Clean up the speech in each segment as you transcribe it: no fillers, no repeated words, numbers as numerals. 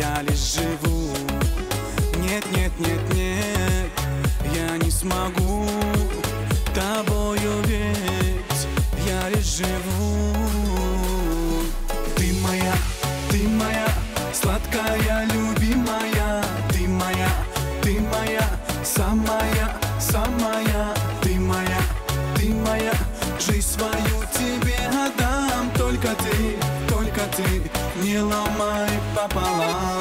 я лишь живу. Нет, нет, нет, нет, я не смогу тобою, ведь я лишь живу. Ты моя, сладкая, любимая. Ты моя, самая, самая. Ты моя, жизнь свою тебе отдам. Только ты, не ломай пополам.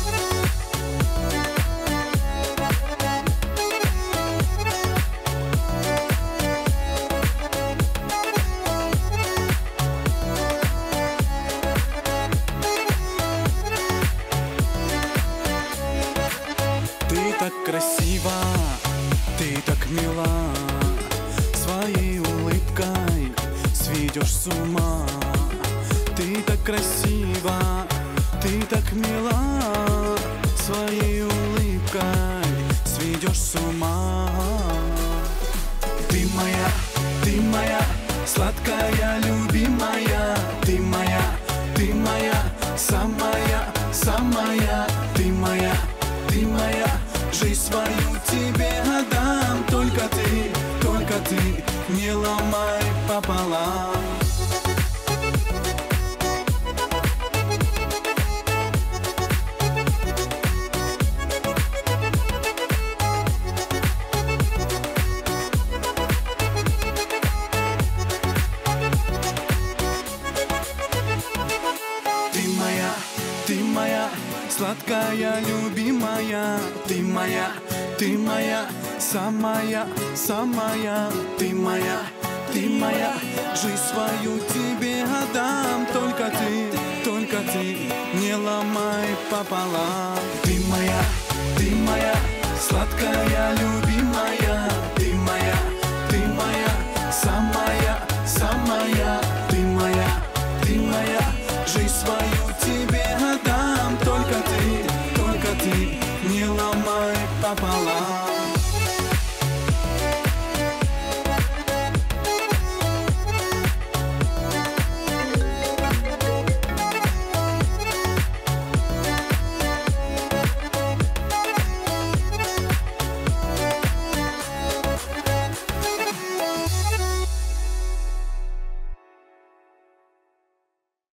Ты так красива, ты так мила, своей улыбкой сведешь с ума. Ты так красива, ты так мила, своей улыбкой сведешь с ума. Ты моя, сладкая, любимая. Ты моя, самая, самая. Ты моя, жизнь свою тебе отдам. Только ты, не ломай пополам. Ты моя, сладкая, любимая. Ты моя, самая, самая. Ты моя, жизнь свою тебе отдам. Только ты, не ломай пополам. Ты моя, сладкая, любимая. Ты моя, самая, самая. Ты моя, жизнь свою